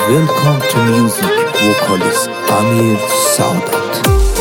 Welcome to music vocalist Amir Saadat.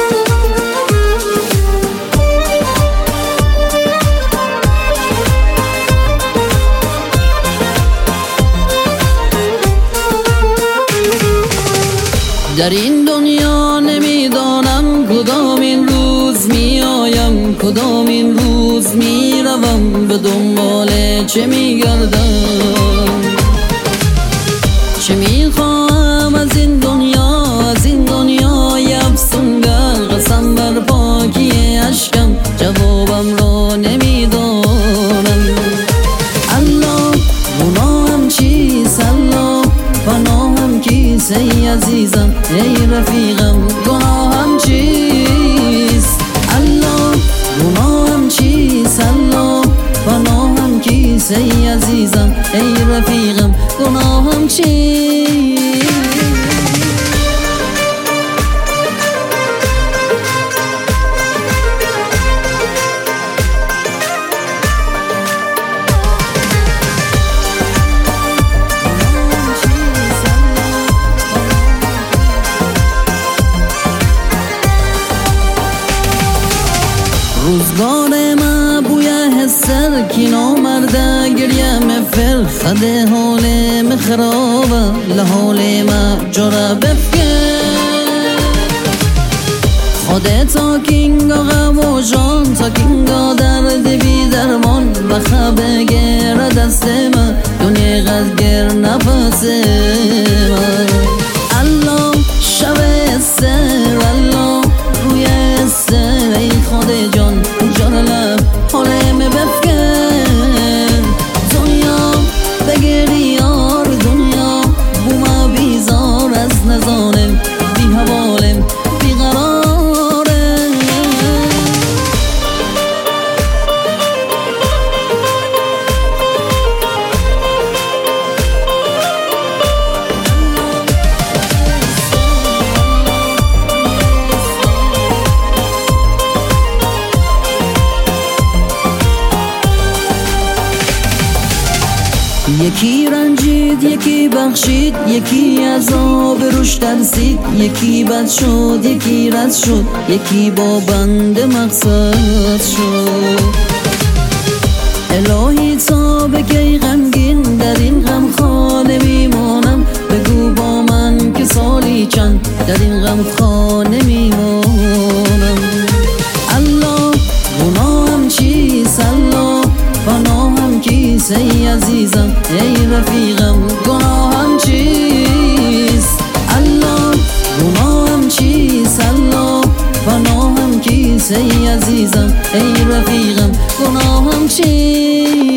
در این دنیا نمیدانم کدامین روز میآیم، کدامین روز میروم، به دنبال چه میگردم، چه میخواهم از این دنیا، از این دنیای افسونگر. قسم بر پاکی اشکم جوابم را نمیدانم. الله گناهم چیست، الله پناهم کیست ای عزیزم ای رفیقم، گناهم چیست؟ الله گناهم چیست، الله پناهم کیست ای عزیزم ای رفیقم، گناهم چیست؟ روزگار ما بوی حسر کینو مرده گریه مفر، خده حال مخرابه لحال ما جرا بفکر. خودتا کینگا غم و جان، تا کینگا درد بی درمان، بخبه گر دست ما دنیا غدگر نفس ما. الله شب سر، الله روی سر ای خود جان جانم حالم بفکن. دنیا بگری یار، دنیا بوما بیزار از نزانم، بی حوالم بی قرارم. یکی رنجید یکی بخشید، یکی عذاب روش ترسید، یکی بد شد یکی رد شد، یکی با بند مقصد شد. الهی تا بگی غمگین در این غمخانه میمانم، بگو با من که سالی چند در این غمخانه میمانم. الله گناهم چیست، الله پناهم کیست ای عزیزم ای رفیقم، گناهم چیست؟ الله گناهم چیست، الله پناهم کیست ای عزیزم ای رفیقم، گناهم چیست؟